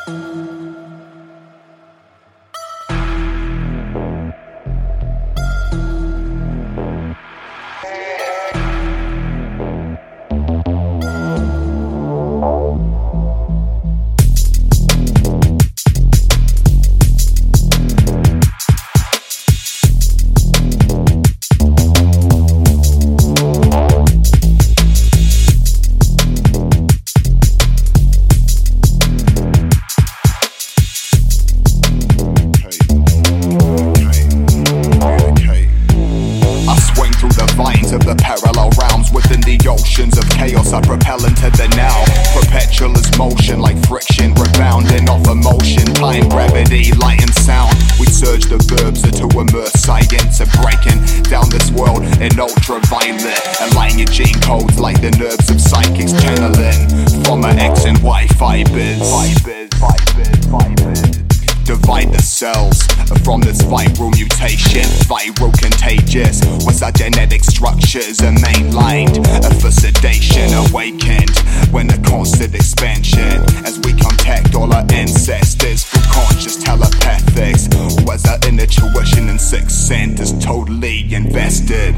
Of the parallel realms within the oceans of chaos, I propel into the now. Perpetual as motion, like friction, rebounding off emotion. Time, gravity, light and sound. We surge the verbs into immerse science and breaking down this world in ultraviolet. Align your gene codes like the nerves of psychics channeling from our X and Y fibers. Divide the cells from this viral mutation, viral contagious. Once our genetic structures are mainlined for sedation, awakened when the constant expansion as we contact all our ancestors through conscious telepathics. Was our inner tuition and sixth sense is totally invested.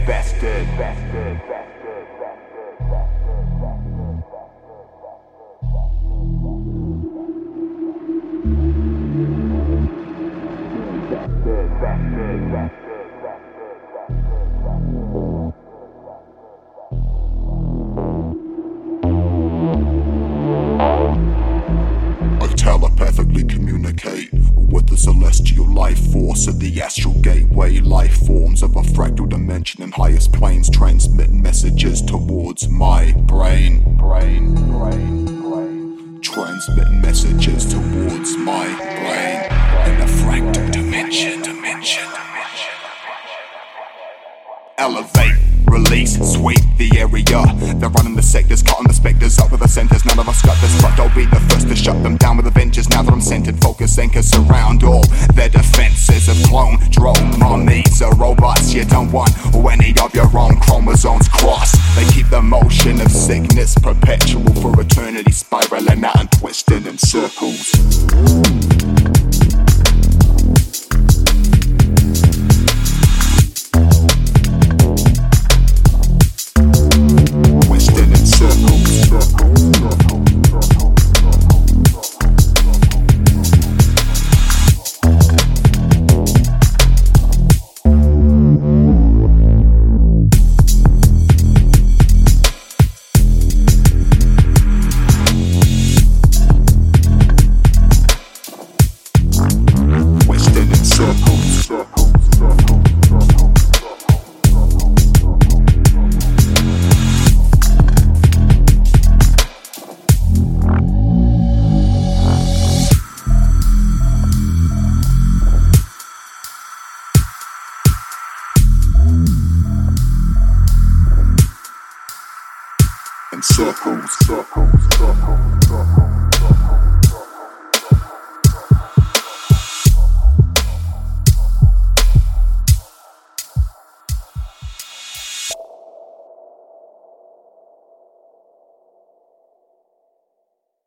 I telepathically communicate with the celestial life force of the astral gateway. Life forms of a fractal dimension in highest planes transmitting messages towards my brain. Transmitting messages towards my brain in a fractal dimension. Elevate, release, sweep the area. They're running the sectors, cutting the specters up with the centers. None of us got this, but I'll be the first to shut them down with adventures. Now that I'm centered, focus anchors surround all their defenses of clone, drone, mummies, or robots. You don't want any of your own chromosomes cross. They keep the motion of sickness perpetual for eternity, spiraling out and twisting in circles.